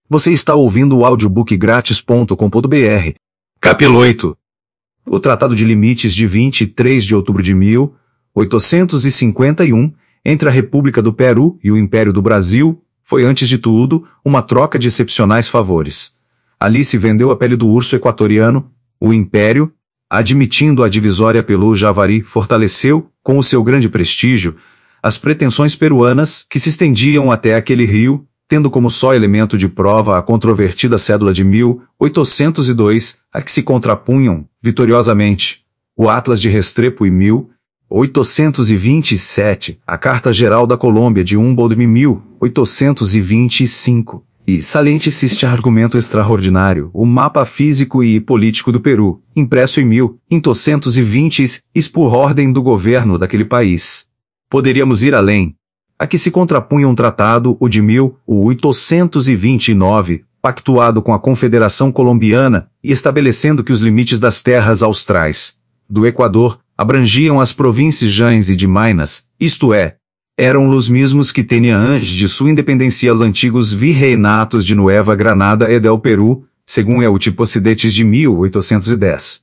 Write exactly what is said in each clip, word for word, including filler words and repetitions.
Você está ouvindo o audiobook grátis ponto com ponto br. Capítulo oito. O Tratado de Limites de vinte e três de outubro de mil oitocentos e cinquenta e um, entre a República do Peru e o Império do Brasil, foi antes de tudo, uma troca de excepcionais favores. Ali se vendeu a pele do urso equatoriano, o Império, admitindo a divisória pelo Javari, fortaleceu, com o seu grande prestígio, as pretensões peruanas que se estendiam até aquele rio, tendo como só elemento de prova a controvertida cédula de mil oitocentos e dois, a que se contrapunham, vitoriosamente, o Atlas de Restrepo e mil oitocentos e vinte e sete, a Carta Geral da Colômbia de Humboldt de mil oitocentos e vinte e cinco, e saliente-se este argumento extraordinário, o mapa físico e político do Peru, impresso em mil oitocentos e vinte, por ordem do governo daquele país. Poderíamos ir além. A que se contrapunha um tratado, o de mil oitocentos e vinte e nove, pactuado com a Confederação Colombiana e estabelecendo que os limites das terras austrais do Equador abrangiam as províncias Jães e de Minas, isto é, eram os mesmos que tinham antes de sua independência os antigos virreinatos de Nueva Granada e del Peru, segundo é o tipo Ocidetes de mil oitocentos e dez.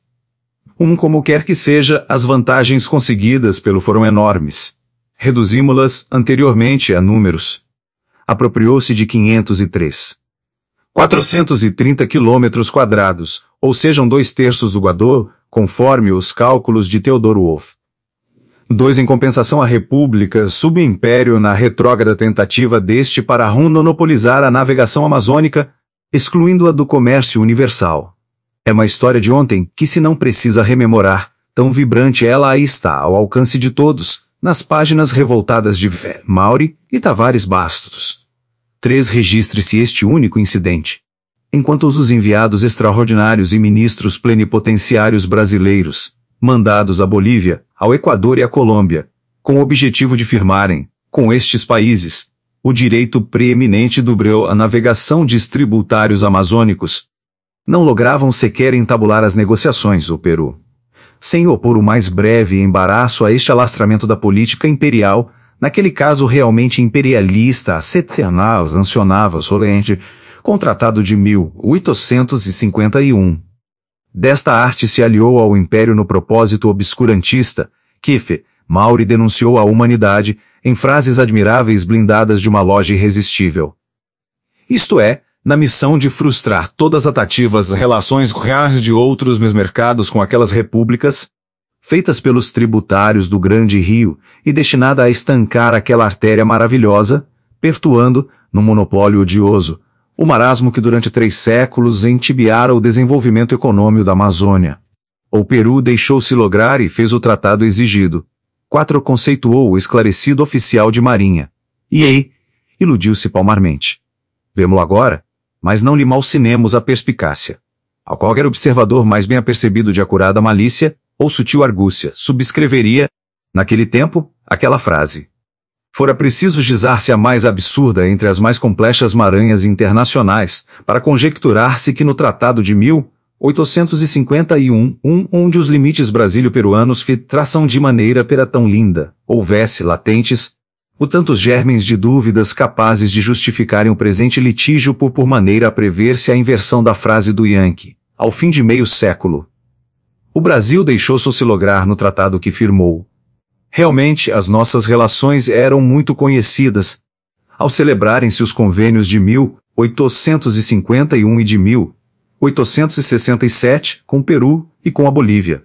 Um como quer que seja, as vantagens conseguidas pelo foram enormes. Reduzimos-las anteriormente a números. Apropriou-se de quinhentos e três mil quatrocentos e trinta quilômetros quadrados, ou sejam dois terços do Equador, conforme os cálculos de Theodor Wolff. Dois em compensação à República Subimpério na retrógrada tentativa deste para monopolizar a navegação amazônica, excluindo-a do comércio universal. É uma história de ontem que se não precisa rememorar, tão vibrante ela aí está ao alcance de todos, nas páginas revoltadas de Vé, Mauri e Tavares Bastos. três Registre-se este único incidente. Enquanto os enviados extraordinários e ministros plenipotenciários brasileiros, mandados à Bolívia, ao Equador e à Colômbia, com o objetivo de firmarem, com estes países, o direito preeminente do breu à navegação de tributários amazônicos, não logravam sequer entabular as negociações, o Peru. Sem opor o mais breve embaraço a este alastramento da política imperial, naquele caso realmente imperialista, setcenal, sancionava solenemente, com o Tratado de mil oitocentos e cinquenta e um. Desta arte se aliou ao Império no propósito obscurantista, que Vé, Mauri denunciou à humanidade, em frases admiráveis blindadas de uma loja irresistível. Isto é, na missão de frustrar todas as atrativas relações reais de outros meus mercados com aquelas repúblicas, feitas pelos tributários do Grande Rio e destinada a estancar aquela artéria maravilhosa, pertuando, no monopólio odioso, o marasmo que durante três séculos entibiara o desenvolvimento econômico da Amazônia. O Peru deixou-se lograr e fez o tratado exigido. Quatro conceituou o esclarecido oficial de marinha. E aí, iludiu-se palmarmente. Vemo-lo agora, mas não lhe malcinemos a perspicácia. Ao qualquer observador mais bem apercebido de acurada malícia, ou sutil argúcia, subscreveria, naquele tempo, aquela frase. Fora preciso gizar-se a mais absurda entre as mais complexas maranhas internacionais, para conjecturar-se que no Tratado de mil oitocentos e cinquenta e um, um, onde os limites brasílio-peruanos que traçam de maneira pera tão linda, houvesse latentes, o tantos germens de dúvidas capazes de justificarem o presente litígio por por maneira a prever-se a inversão da frase do Yankee, ao fim de meio século. O Brasil deixou-se se lograr no tratado que firmou. Realmente, as nossas relações eram muito conhecidas. Ao celebrarem-se os convênios de mil oitocentos e cinquenta e um e de mil oitocentos e sessenta e sete, com o Peru e com a Bolívia.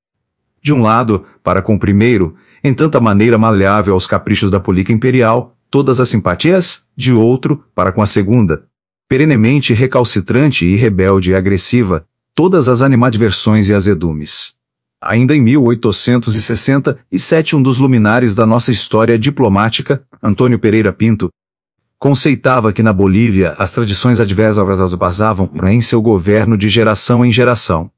De um lado, para com o primeiro, em tanta maneira maleável aos caprichos da política imperial, todas as simpatias, de outro, para com a segunda, perenemente recalcitrante e rebelde e agressiva, todas as animadversões e azedumes. Ainda em mil oitocentos e sessenta e sete, um dos luminares da nossa história diplomática, Antônio Pereira Pinto, conceitava que na Bolívia as tradições adversas basavam em seu governo de geração em geração.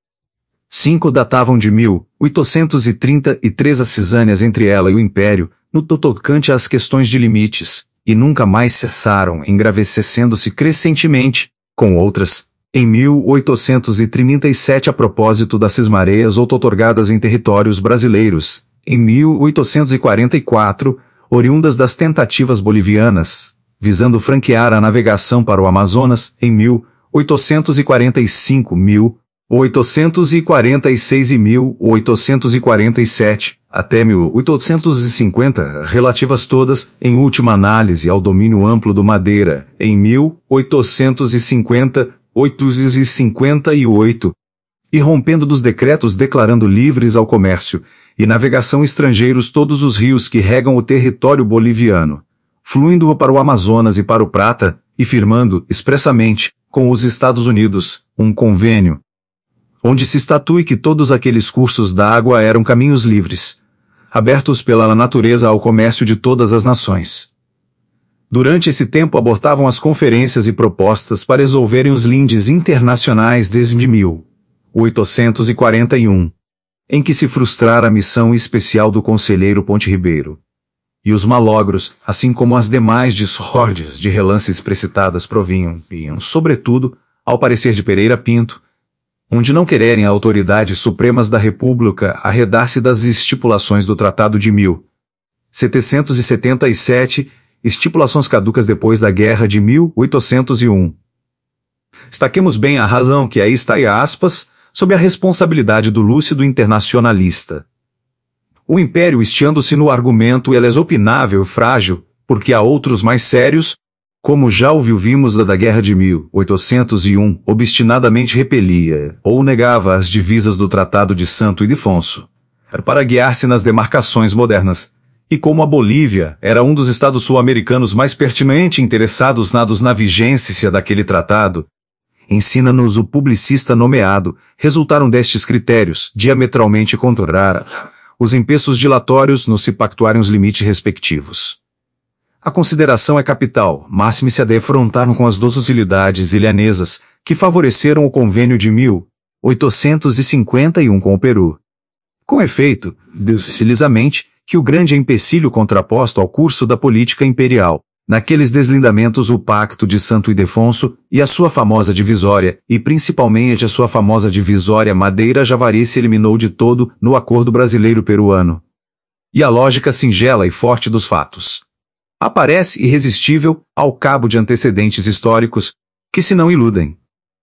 Cinco datavam de mil oitocentos e trinta e três as cisâneas entre ela e o Império, no tocante às questões de limites, e nunca mais cessaram, engravescendo-se crescentemente, com outras, em mil oitocentos e trinta e sete a propósito das cismareias outorgadas em territórios brasileiros, em mil oitocentos e quarenta e quatro, oriundas das tentativas bolivianas, visando franquear a navegação para o Amazonas em mil oitocentos e quarenta e cinco, mil oitocentos e quarenta e seis e mil oitocentos e quarenta e sete, até mil oitocentos e cinquenta, relativas todas, em última análise, ao domínio amplo do Madeira, em mil oitocentos e cinquenta, oitocentos e cinquenta e oito, e rompendo dos decretos declarando livres ao comércio e navegação estrangeiros todos os rios que regam o território boliviano, fluindo para o Amazonas e para o Prata, e firmando, expressamente, com os Estados Unidos, um convênio, onde se estatue que todos aqueles cursos da água eram caminhos livres, abertos pela natureza ao comércio de todas as nações. Durante esse tempo abortavam as conferências e propostas para resolverem os lindes internacionais desde mil oitocentos e quarenta e um, em que se frustrara a missão especial do conselheiro Ponte Ribeiro. E os malogros, assim como as demais discórdias de relances precitadas provinham, vinham, sobretudo, ao parecer de Pereira Pinto, onde não quererem a autoridades supremas da República arredar-se das estipulações do Tratado de mil setecentos e setenta e sete, estipulações caducas depois da Guerra de mil oitocentos e um. Destaquemos bem a razão que aí está, e aspas, sob a responsabilidade do lúcido internacionalista. O Império, estiando-se no argumento, ele é opinável e frágil, porque há outros mais sérios, como já o vimos da, da Guerra de mil oitocentos e um, obstinadamente repelia, ou negava as divisas do Tratado de Santo Ildefonso, para guiar-se nas demarcações modernas, e como a Bolívia era um dos estados sul-americanos mais pertinente interessados nados na vigência daquele tratado, ensina-nos o publicista nomeado, resultaram destes critérios, diametralmente contrários, os empeços dilatórios no se pactuarem os limites respectivos. A consideração é capital, máxime se a defrontaram com as docilidades ilhanesas, que favoreceram o convênio de mil oitocentos e cinquenta e um com o Peru. Com efeito, deslizamente, que o grande empecilho contraposto ao curso da política imperial, naqueles deslindamentos o Pacto de Santo Ildefonso e a sua famosa divisória, e principalmente a sua famosa divisória Madeira-Javari se eliminou de todo no acordo brasileiro-peruano. E a lógica singela e forte dos fatos aparece irresistível ao cabo de antecedentes históricos, que se não iludem.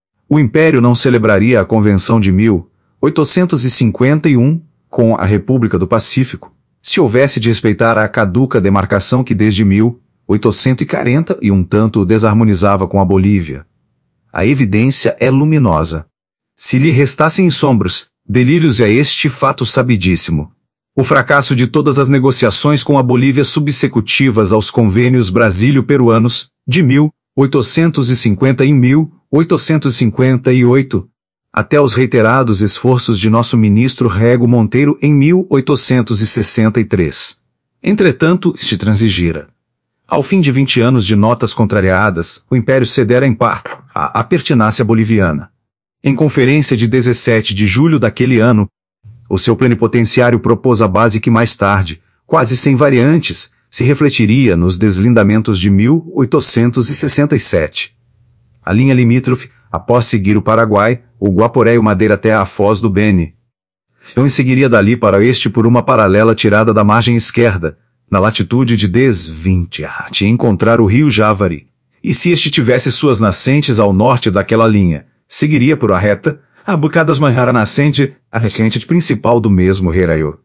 O Império não celebraria a Convenção de mil oitocentos e cinquenta e um com a República do Pacífico, se houvesse de respeitar a caduca demarcação que desde mil oitocentos e quarenta e um tanto o desarmonizava com a Bolívia. A evidência é luminosa. Se lhe restassem sombros, delírios é este fato sabidíssimo. O fracasso de todas as negociações com a Bolívia subsecutivas aos convênios brasílio-peruanos, de mil oitocentos e cinquenta e mil oitocentos e cinquenta e oito, até os reiterados esforços de nosso ministro Rego Monteiro em mil oitocentos e sessenta e três. Entretanto, este transigira. Ao fim de vinte anos de notas contrariadas, o Império cedera em parte à pertinácia boliviana. Em conferência de dezessete de julho daquele ano, o seu plenipotenciário propôs a base que mais tarde, quase sem variantes, se refletiria nos deslindamentos de mil oitocentos e sessenta e sete. A linha limítrofe, após seguir o Paraguai, o Guaporé e o Madeira até a Foz do Beni. Então seguiria dali para este por uma paralela tirada da margem esquerda, na latitude de dez, vinte, até encontrar o rio Javari. E se este tivesse suas nascentes ao norte daquela linha, seguiria por a reta, a Bocadas Manhara nascente, a recente principal do mesmo Reraio.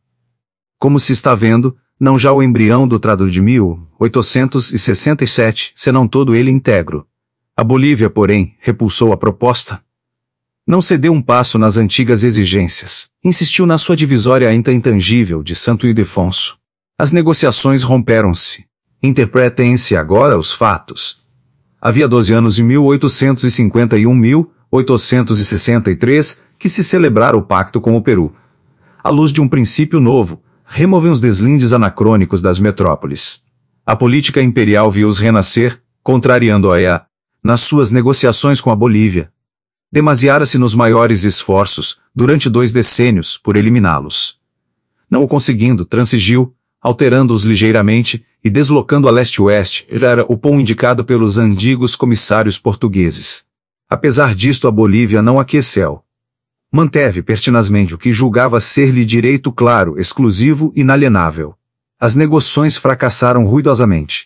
Como se está vendo, não já o embrião do Tratado de mil oitocentos e sessenta e sete, senão todo ele íntegro. A Bolívia, porém, repulsou a proposta. Não cedeu um passo nas antigas exigências, insistiu na sua divisória ainda intangível de Santo Ildefonso. As negociações romperam-se. Interpretem-se agora os fatos. Havia doze anos de mil oitocentos e cinquenta e um a mil oitocentos e sessenta e três que se celebrara o pacto com o Peru. À luz de um princípio novo, removem os deslindes anacrônicos das metrópoles. A política imperial viu-os renascer, contrariando-a E A, nas suas negociações com a Bolívia. Demasiara-se nos maiores esforços, durante dois decênios, por eliminá-los. Não o conseguindo, transigiu, alterando-os ligeiramente, e deslocando a leste-oeste, era o pão indicado pelos antigos comissários portugueses. Apesar disto, a Bolívia não aqueceu. Manteve pertinazmente o que julgava ser-lhe direito claro, exclusivo e inalienável. As negociações fracassaram ruidosamente.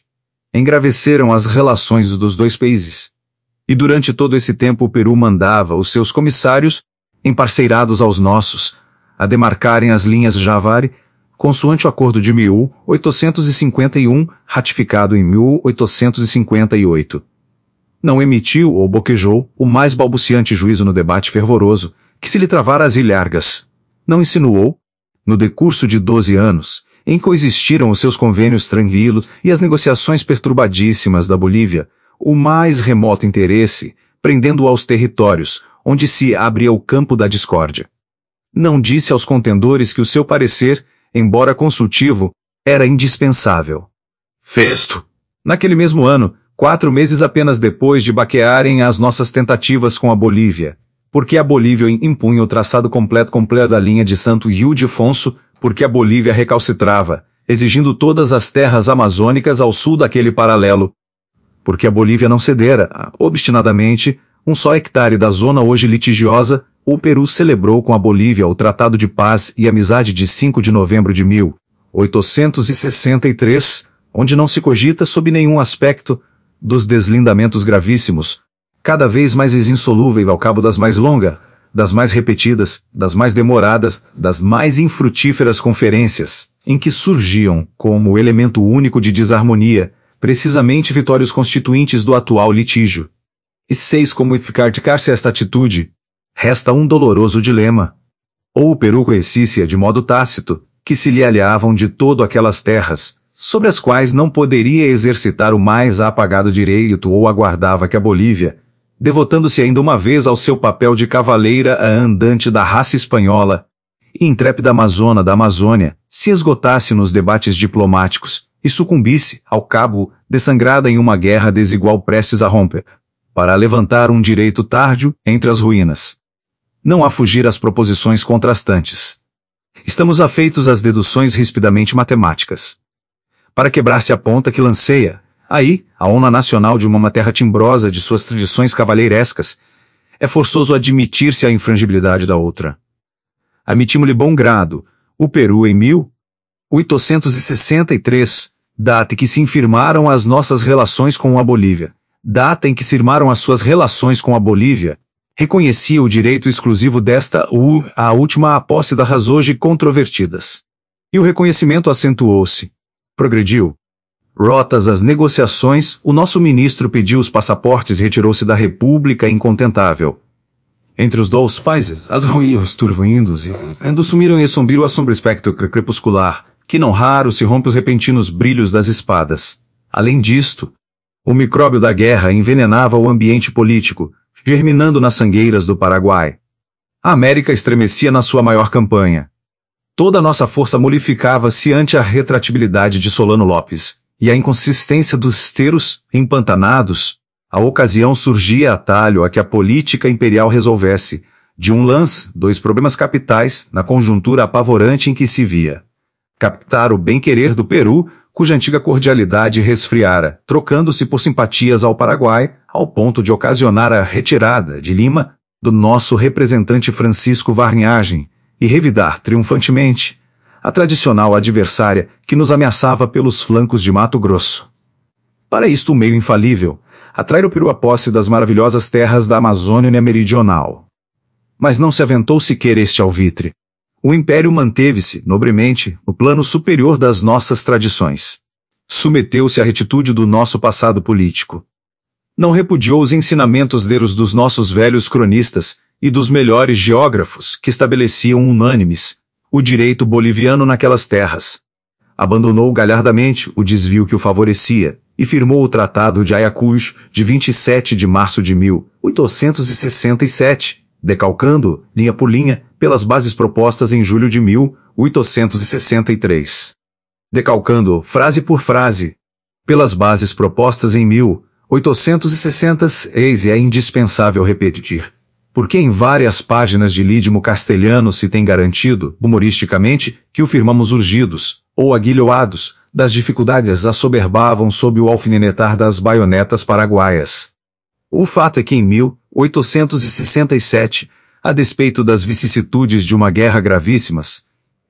engraveceram as relações dos dois países. E durante todo esse tempo o Peru mandava os seus comissários, emparceirados aos nossos, a demarcarem as linhas Javari, consoante o acordo de mil oitocentos e cinquenta e um, ratificado em mil oitocentos e cinquenta e oito. Não emitiu ou boquejou o mais balbuciante juízo no debate fervoroso, que se lhe travara as ilhargas. Não insinuou, no decurso de doze anos, em que coexistiram os seus convênios tranquilos e as negociações perturbadíssimas da Bolívia, o mais remoto interesse, prendendo-o aos territórios, onde se abria o campo da discórdia. Não disse aos contendores que o seu parecer, embora consultivo, era indispensável. Festo. Naquele mesmo ano, quatro meses apenas depois de baquearem as nossas tentativas com a Bolívia, porque a Bolívia impunha o traçado completo completo da linha de Santo Ildefonso, porque a Bolívia recalcitrava, exigindo todas as terras amazônicas ao sul daquele paralelo, porque a Bolívia não cedera, obstinadamente, um só hectare da zona hoje litigiosa, o Peru celebrou com a Bolívia o Tratado de Paz e Amizade de cinco de novembro de mil oitocentos e sessenta e três, onde não se cogita sob nenhum aspecto dos deslindamentos gravíssimos, cada vez mais insolúvel ao cabo das mais longas, das mais repetidas, das mais demoradas, das mais infrutíferas conferências, em que surgiam, como elemento único de desarmonia, precisamente vitórios constituintes do atual litígio. E seis como eficar-se esta atitude? Resta um doloroso dilema. Ou o Peru conhecia de modo tácito, que se lhe aliavam de todo aquelas terras, sobre as quais não poderia exercitar o mais apagado direito ou aguardava que a Bolívia, devotando-se ainda uma vez ao seu papel de cavaleira a andante da raça espanhola, e intrépida amazona da Amazônia, se esgotasse nos debates diplomáticos, e sucumbisse, ao cabo, dessangrada em uma guerra desigual prestes a romper, para levantar um direito tardio entre as ruínas. Não há fugir às proposições contrastantes. Estamos afeitos às deduções rispidamente matemáticas. Para quebrar-se a ponta que lanceia, aí, a onda nacional de uma terra timbrosa de suas tradições cavalheirescas, é forçoso admitir-se a infrangibilidade da outra. Admitimos-lhe bom grado, o Peru em mil oitocentos e sessenta e três, data em que se infirmaram as nossas relações com a Bolívia, data em que se firmaram as suas relações com a Bolívia, reconhecia o direito exclusivo desta, u, a última a posse das razões hoje controvertidas. E o reconhecimento acentuou-se. Progrediu. Rotas as negociações, o nosso ministro pediu os passaportes e retirou-se da República incontentável. Entre os dois países, as ruínas turvoindos e ainda sumiram em sombrio a sombra espectro crepuscular, que não raro se rompe os repentinos brilhos das espadas. Além disto, o micróbio da guerra envenenava o ambiente político, germinando nas sangueiras do Paraguai. A América estremecia na sua maior campanha. Toda a nossa força molificava-se ante a retratibilidade de Solano Lopes, e a inconsistência dos esteros, empantanados. A ocasião surgia a talho a que a política imperial resolvesse, de um lance, dois problemas capitais, na conjuntura apavorante em que se via. Captar o bem-querer do Peru, cuja antiga cordialidade resfriara, trocando-se por simpatias ao Paraguai, ao ponto de ocasionar a retirada de Lima, do nosso representante Francisco Varnhagen, e revidar triunfantemente a tradicional adversária que nos ameaçava pelos flancos de Mato Grosso. Para isto o meio infalível, atrair o Peru à posse das maravilhosas terras da Amazônia Meridional. Mas não se aventou sequer este alvitre. O Império manteve-se, nobremente, no plano superior das nossas tradições. Submeteu-se à retitude do nosso passado político. Não repudiou os ensinamentos deros dos nossos velhos cronistas e dos melhores geógrafos que estabeleciam unânimes o direito boliviano naquelas terras. Abandonou galhardamente o desvio que o favorecia e firmou o Tratado de Ayacucho de vinte e sete de março de mil oitocentos e sessenta e sete, decalcando, linha por linha, pelas bases propostas em julho de mil oitocentos e sessenta e três. Decalcando, frase por frase, pelas bases propostas em mil oitocentos e sessenta, eis e é indispensável repetir, porque em várias páginas de Lídimo Castelhano se tem garantido, humoristicamente, que o firmamos urgidos, ou aguilhoados, das dificuldades assoberbavam sob o alfinetar das baionetas paraguaias. O fato é que em mil oitocentos e sessenta e sete, a despeito das vicissitudes de uma guerra gravíssimas,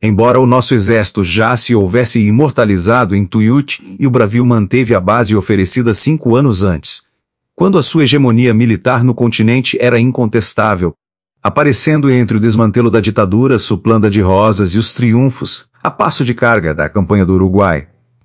Embora o nosso exército já se houvesse imortalizado em Tuiuti e o Brasil manteve a base oferecida cinco anos antes, quando a sua hegemonia militar no continente era incontestável, aparecendo entre o desmantelo da ditadura Suplanda de Rosas e os triunfos, a passo de carga da campanha do Uruguai.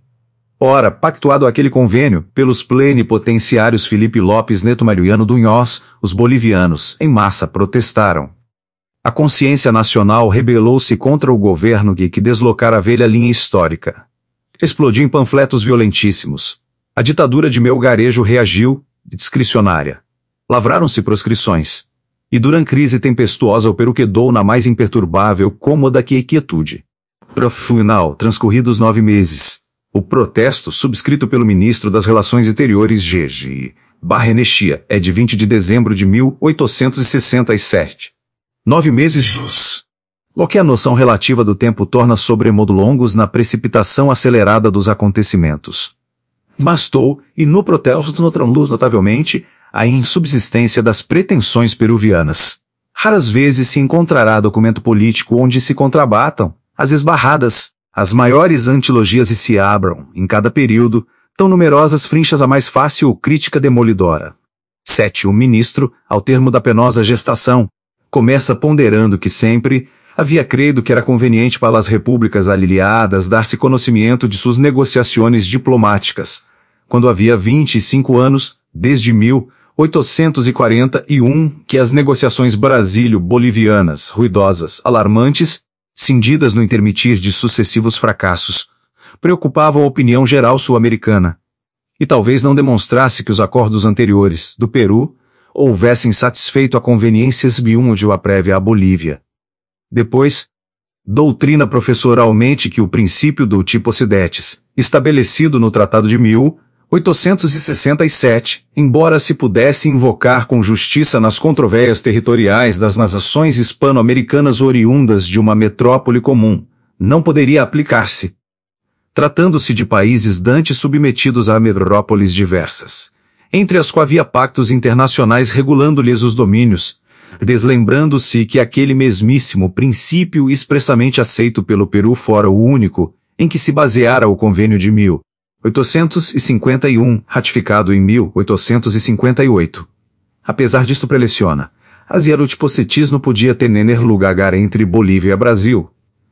Ora, pactuado aquele convênio, pelos plenipotenciários Felipe Lopes Neto Mariano Dunhoz, os bolivianos, em massa, protestaram. A consciência nacional rebelou-se contra o governo que, que deslocara a velha linha histórica. Explodiu em panfletos violentíssimos. A ditadura de Melgarejo reagiu, discricionária. Lavraram-se proscrições. E durante crise tempestuosa o Peru quedou na mais imperturbável cômoda que quietude. Pro final, transcorridos nove meses, o protesto, subscrito pelo ministro das Relações Exteriores G G Barrenechia, é de vinte de dezembro de mil oitocentos e sessenta e sete. Nove meses jus. Lo que a noção relativa do tempo torna sobremodo longos na precipitação acelerada dos acontecimentos. Bastou, e no protesto notou notavelmente, a insubsistência das pretensões peruvianas. Raras vezes se encontrará documento político onde se contrabatam, as esbarradas, as maiores antilogias e se abram, em cada período, tão numerosas frinchas a mais fácil crítica demolidora. sete. O ministro, ao termo da penosa gestação, começa ponderando que sempre havia credo que era conveniente para as repúblicas aliadas dar-se conhecimento de suas negociações diplomáticas, quando havia vinte e cinco anos, desde mil oitocentos e quarenta e um, que as negociações brasílio-bolivianas, ruidosas, alarmantes, cindidas no intermitir de sucessivos fracassos, preocupavam a opinião geral sul-americana. E talvez não demonstrasse que os acordos anteriores, do Peru, houvessem satisfeito a conveniências de uma prévia à Bolívia. Depois, doutrina professoralmente que o princípio do Typosidectes, estabelecido no Tratado de mil oitocentos e sessenta e sete, embora se pudesse invocar com justiça nas controvérsias territoriais das nações hispano-americanas oriundas de uma metrópole comum, não poderia aplicar-se. Tratando-se de países dantes submetidos a metrópoles diversas, entre as quais havia pactos internacionais regulando-lhes os domínios, deslembrando-se que aquele mesmíssimo princípio expressamente aceito pelo Peru fora o único em que se baseara o convênio de mil oitocentos e cinquenta e um, ratificado em mil oitocentos e cinquenta e oito. Apesar disto preleciona, asiarutipocetismo podia ter lugar entre Bolívia e Brasil.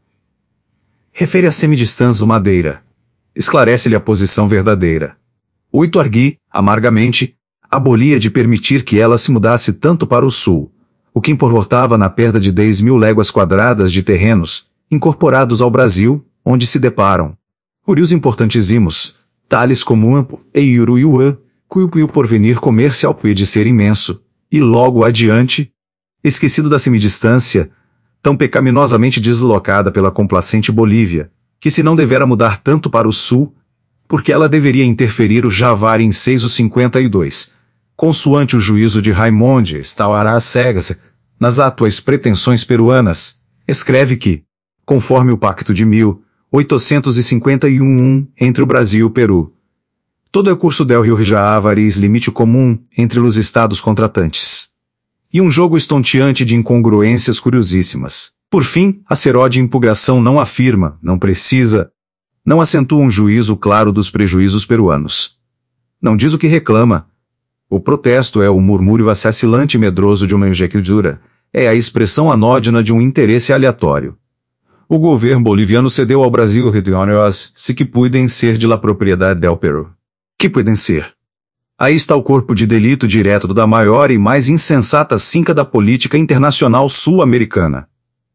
Refere a semidistância Madeira. Esclarece-lhe a posição verdadeira. O Ituargui, amargamente, abolia de permitir que ela se mudasse tanto para o sul, o que importava na perda de dez mil léguas quadradas de terrenos, incorporados ao Brasil, onde se deparam urios importantíssimos, tales como Ampo e Uruiuã, cujo porvenir comercial pode ser imenso, e logo adiante, esquecido da semidistância, tão pecaminosamente deslocada pela complacente Bolívia, que se não devera mudar tanto para o sul, porque ela deveria interferir o Javari em seis ou cinquenta e dois, consoante o juízo de Raimondes Tauará Cegas, nas atuais pretensões peruanas, escreve que, conforme o Pacto de mil oitocentos e cinquenta e um entre o Brasil e o Peru, todo o curso del Rio Javari limite comum entre os estados contratantes. E um jogo estonteante de incongruências curiosíssimas. Por fim, a seródia impugnação não afirma, não precisa, não acentua um juízo claro dos prejuízos peruanos. Não diz o que reclama. O protesto é o murmúrio vacilante e medroso de uma enjectura, é a expressão anódina de um interesse aleatório. O governo boliviano cedeu ao Brasil regiones se que podem ser de la propriedade del Peru. Que podem ser? Aí está o corpo de delito direto da maior e mais insensata cinca da política internacional sul-americana.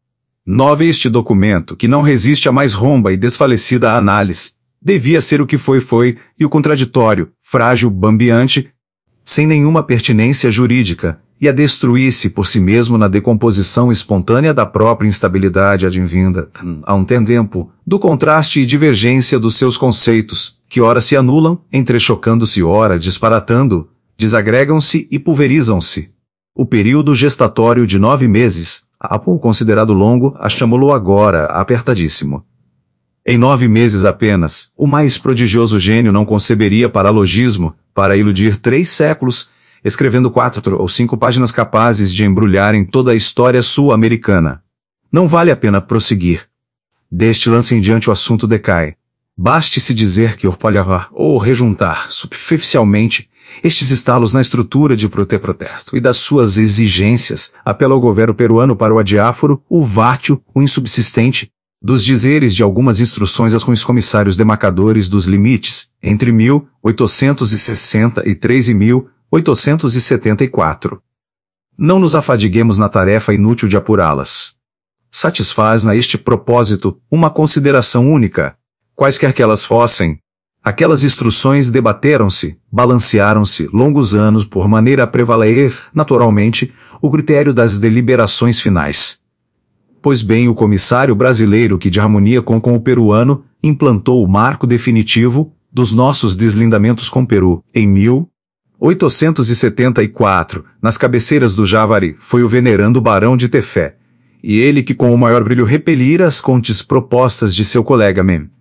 nove Este documento, que não resiste a mais romba e desfalecida análise, devia ser o que foi foi, e o contraditório, frágil, bambeante, sem nenhuma pertinência jurídica, e a destruir-se por si mesmo na decomposição espontânea da própria instabilidade advinda, a um tempo, do contraste e divergência dos seus conceitos, que ora se anulam, entrechocando-se ora disparatando, desagregam-se e pulverizam-se. O período gestatório de nove meses, há pouco considerado longo, achamo-lo agora apertadíssimo. Em nove meses apenas, o mais prodigioso gênio não conceberia paralogismo, para iludir três séculos, escrevendo quatro ou cinco páginas capazes de embrulharem toda a história sul-americana. Não vale a pena prosseguir. Deste lance em diante o assunto decai. Baste-se dizer que orpalhar ou rejuntar superficialmente estes estalos na estrutura de proter-proterto e das suas exigências apela ao governo peruano para o adiáforo, o vátio, o insubsistente, dos dizeres de algumas instruções aos comissários demarcadores dos limites, entre mil oitocentos e sessenta e três e mil oitocentos e setenta e quatro. Não nos afadiguemos na tarefa inútil de apurá-las. Satisfaz a este propósito uma consideração única. Quaisquer que elas fossem, aquelas instruções debateram-se, balancearam-se longos anos por maneira a prevalecer, naturalmente, o critério das deliberações finais. Pois bem, o comissário brasileiro que, de harmonia com, com o peruano, implantou o marco definitivo dos nossos deslindamentos com o Peru, em mil oitocentos e setenta e quatro, nas cabeceiras do Javari, foi o venerando Barão de Tefé, e ele que com o maior brilho repelira as contes propostas de seu colega Mem.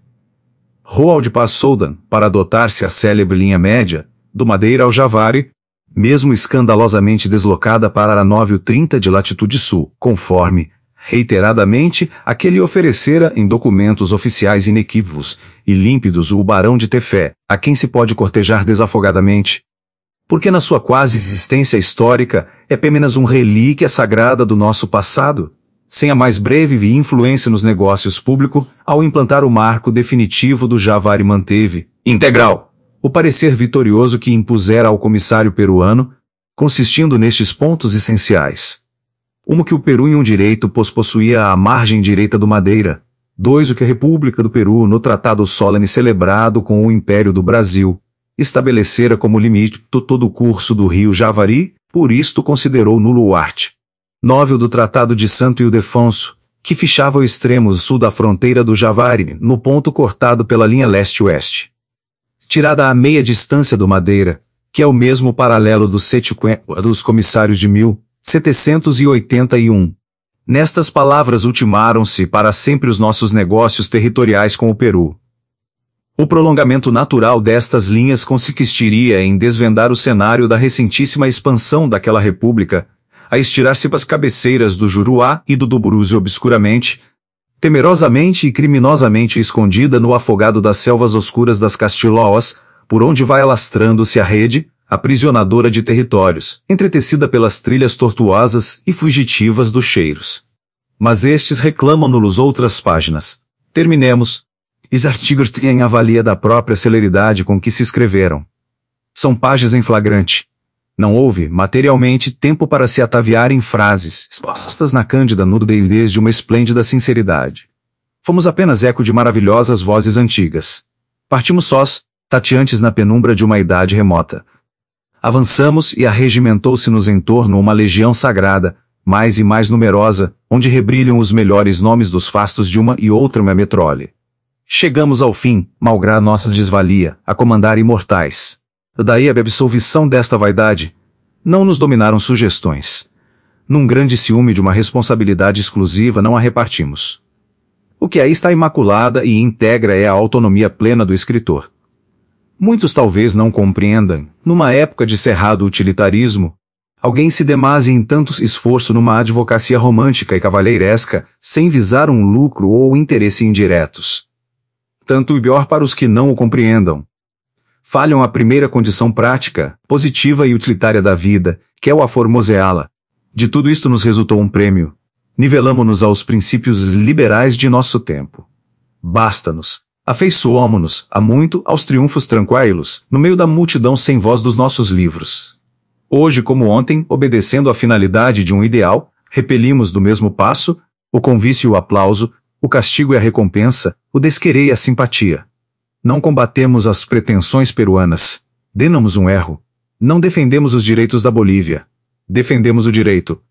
Roald Passoudan, para adotar-se a célebre linha média, do Madeira ao Javari, mesmo escandalosamente deslocada para a nove trinta de latitude sul, conforme, reiteradamente, a que lhe oferecera em documentos oficiais inequívocos e límpidos o Barão de Tefé, a quem se pode cortejar desafogadamente. Porque na sua quase existência histórica é apenas um relíquia sagrada do nosso passado, sem a mais breve influência nos negócios públicos, ao implantar o marco definitivo do Javari manteve, integral, o parecer vitorioso que impusera ao comissário peruano, consistindo nestes pontos essenciais. Um, que o Peru em um direito possuía a margem direita do Madeira. Dois, o que a República do Peru, no tratado solene celebrado com o Império do Brasil, estabelecera como limite todo o curso do rio Javari, por isto considerou nulo o arte. Nove, o do Tratado de Santo Ildefonso, que fichava o extremo sul da fronteira do Javari, no ponto cortado pela linha leste-oeste. Tirada a meia distância do Madeira, que é o mesmo paralelo do Setiquém dos comissários de mil setecentos e oitenta e um. Nestas palavras ultimaram-se para sempre os nossos negócios territoriais com o Peru. O prolongamento natural destas linhas consistiria em desvendar o cenário da recentíssima expansão daquela república, a estirar-se para as cabeceiras do Juruá e do Doburuzio obscuramente, temerosamente e criminosamente escondida no afogado das selvas oscuras das Castilloas, por onde vai alastrando-se a rede, aprisionadora de territórios, entretecida pelas trilhas tortuosas e fugitivas dos cheiros. Mas estes reclamam-nos outras páginas. Terminemos. Os artigos têm a valia da própria celeridade com que se escreveram. São páginas em flagrante. Não houve, materialmente, tempo para se ataviar em frases, expostas na cândida nudez de uma esplêndida sinceridade. Fomos apenas eco de maravilhosas vozes antigas. Partimos sós, tateantes na penumbra de uma idade remota. Avançamos e arregimentou-se-nos em torno uma legião sagrada, mais e mais numerosa, onde rebrilham os melhores nomes dos fastos de uma e outra metrole. Chegamos ao fim, malgrá nossa desvalia, a comandar imortais. Daí a absolvição desta vaidade. Não nos dominaram sugestões. Num grande ciúme de uma responsabilidade exclusiva não a repartimos. O que aí está imaculada e íntegra é a autonomia plena do escritor. Muitos talvez não compreendam, numa época de cerrado utilitarismo, alguém se demase em tanto esforço numa advocacia romântica e cavalheiresca, sem visar um lucro ou interesse indiretos. Tanto e pior para os que não o compreendam. Falham a primeira condição prática, positiva e utilitária da vida, que é o aformoseá-la. De tudo isto nos resultou um prêmio. Nivelamo-nos aos princípios liberais de nosso tempo. Basta-nos. Afeiçoamo-nos, há muito, aos triunfos tranquilos, no meio da multidão sem voz dos nossos livros. Hoje como ontem, obedecendo à finalidade de um ideal, repelimos do mesmo passo, o convite e o aplauso, o castigo e a recompensa, o desquerer e a simpatia. Não combatemos as pretensões peruanas. Denamos um erro. Não defendemos os direitos da Bolívia. Defendemos o direito,